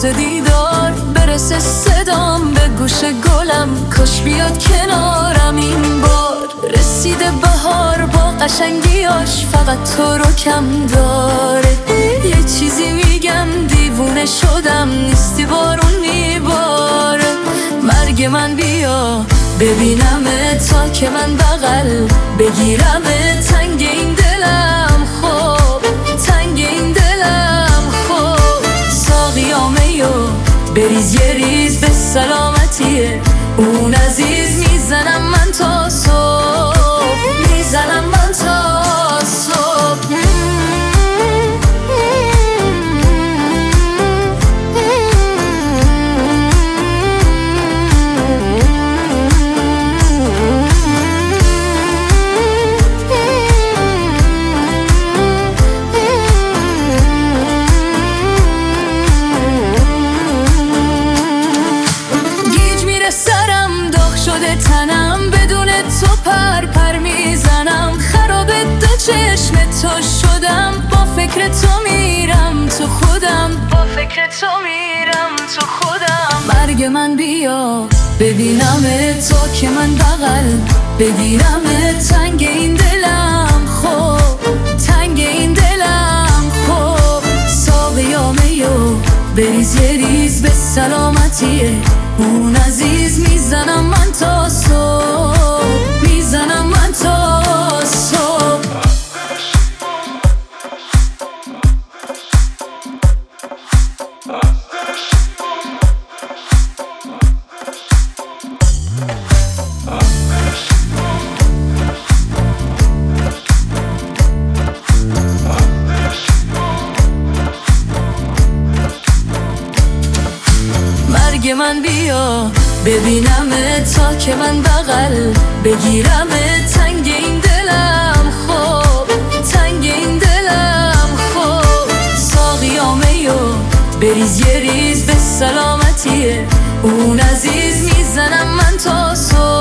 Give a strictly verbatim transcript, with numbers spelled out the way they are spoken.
واسه دیدار برسه صدام به گوش گلم، کاش بیاد کنارم این بار. رسیده بهار با قشنگیاش، فقط تو رو کم داره. یه چیزی میگم دیوونه شدم، نیستی بارون میباره. مرگ من بیا ببینم تا که من بغل بگیرم، تنگ این دلم خوب، تنگ این دلم خوب. ساقیامه و بریز یه ریز به سلامتیه اون عزیز. میزنم من تا صبح، میزنم من تا صبح. تنم بدون تو پر پر میزنم، خرابه دو چشم تو شدم. با فکر تو میرم تو خودم، با فکر تو میرم تو خودم. مرگ من بیا ببینم تا که من بغل بگیرم، تنگ این دلم خوب، تنگ این دلم خوب. ساقیامه و بریز یه ریز به سلامتیه اون عزیز. میزنم من تا صبح، میزنم من تا صبح. مرگ من بیا ببینم تا که من بغل بگیرم، تنگ این دلم خوب، تنگ این دلم خوب. ساقیامه و بریز یه ریز به سلامتیه اون عزیز. میزنم من تا صبح.